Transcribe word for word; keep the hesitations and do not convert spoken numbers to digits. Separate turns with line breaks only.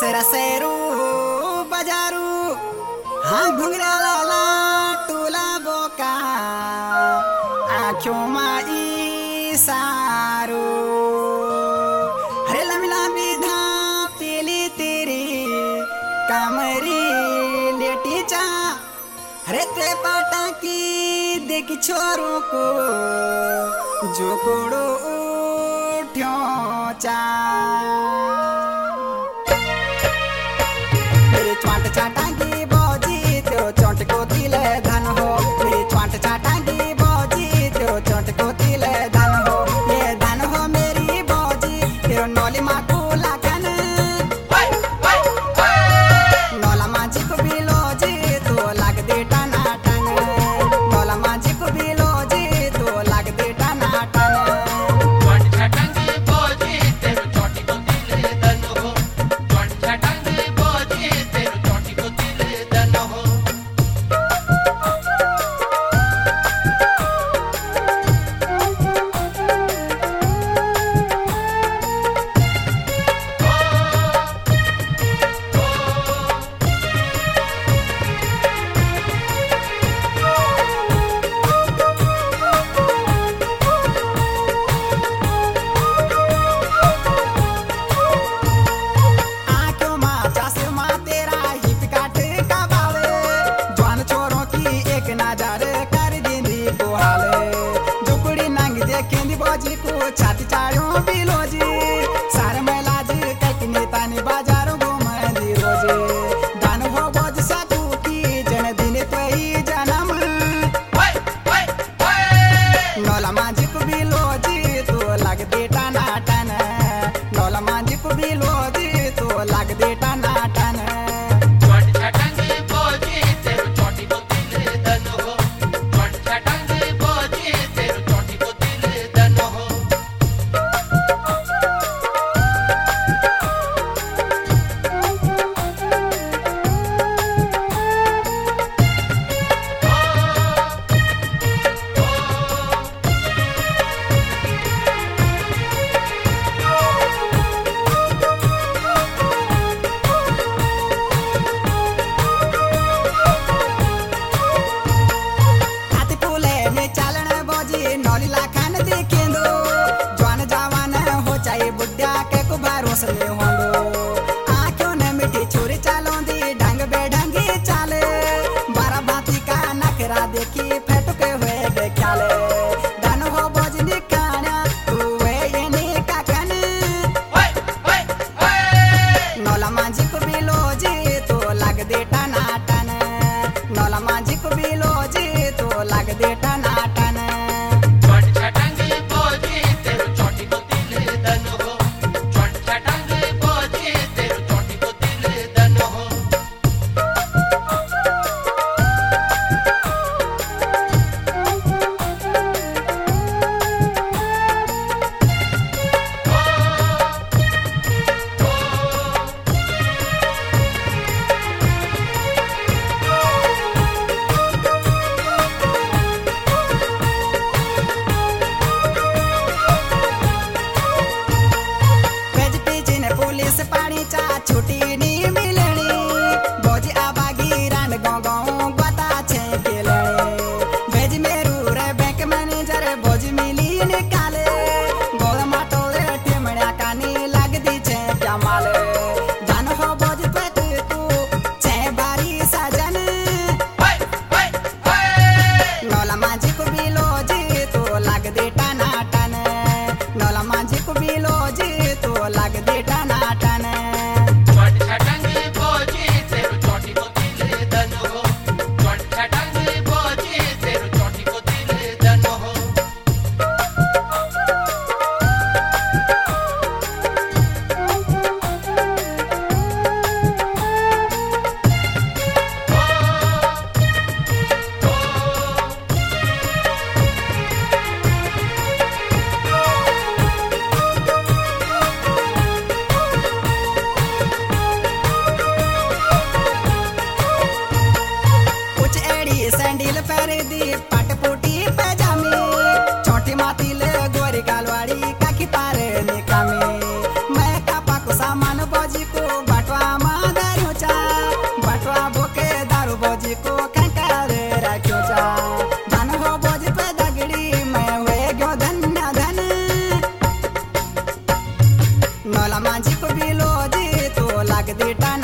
रसेरू बजारू हाँ घुंगरा लाला टूला बोका आँखों माई सारू हरे लमिला विधा पीली तेरी कामरी लेटी चा हरे ते पाटा की देख छोरों को जो कोड़ो उठ्यो चा च्वाट चाटांगी बौजी तो चोट को तिल धन हो मेरी च्वाट चाटांगी बौजी तो चोट को तिल धन हो ये धन हो मेरी बौजी तेरो नौली माँ को लाखन नौला माझी को भी लोजी तो लाग दे टाना टन नौला माझी को भी लोजी तो लाग दे टाना टन
च्वाट चाटांगी बौजी तेरो चोट को तिल धन हो च्वाट चाटांगी बौजी तेरो चोट को तिल धन हो
आँखों माँ चासे माँ तेरा हिप काट का बाले जवान छोरों की एक नजर कर देंदी बुहाले जुकड़ी नंग देखेंदी बौजी को छाती चाड़ों बिलोजी सारे महिलाजी कई नेता ने बाजारों घूमंदी रोजी दान हो बौज साकू की जन दिन तो ही जन्म नौला माझी को बिलोजी तो लग दे टाना टन नौला माझी को बिलोजी तो लग दे टाना टन
च्वाट चाटांगी बौजी तेरो चोट को तिल धन हो च्वाट चाटांगी बौजी तेरो चोट को तिल धन हो
हाथी फूले में चालन बौजी नौली लाखान देखेंदो जवान जवान हो चाहे बुढ़ा के को भरोस ले होंदो आँखों ने मिठी छोरी चालों दी ढंग बेढंगी चाले बारा बाती का नखरा देखी फेटके हुए देख्याले धन हो बौजी निकाना तू वे ये निकाकन
ओए ओए ओए
नौला माझी को बिलोजी तो लग दे टाना टन नौला माझी को बिलोजी तो लग दे टाना टन
च्वाट चाटांगी बौजी तेरो चोट को तिल धन हो च्वाट चाटांगी बौजी तेरो चोट को तिल धन हो
पेज पीछे ने पुलिस पानी चा छुट्टी नहीं मिलनी बौजी आबागी रान गाँव गाँव बता छे केलनी भेज मेरू रे बैंक मैनेजर बौजी मिली निकाले गोल माटोले टेमड़ा कानी लग दी छे क्या माले धन हो बौजी पेट तू छे बारी सजन
ओए ओए ओए
नौला माझी को बिलोजी तो लग दे टाना टन नौला माझी को बिलोजी तो लग दे टाना टन
च्वाट
बोजी को बटवा मादर चा बटवा बोके दारू बोजी को कंकर रखो चा धन हो बोजी पे दगड़ी मैं हुए गयो धन्य धन नौला मांझी को बिलो जी तो लग दी टन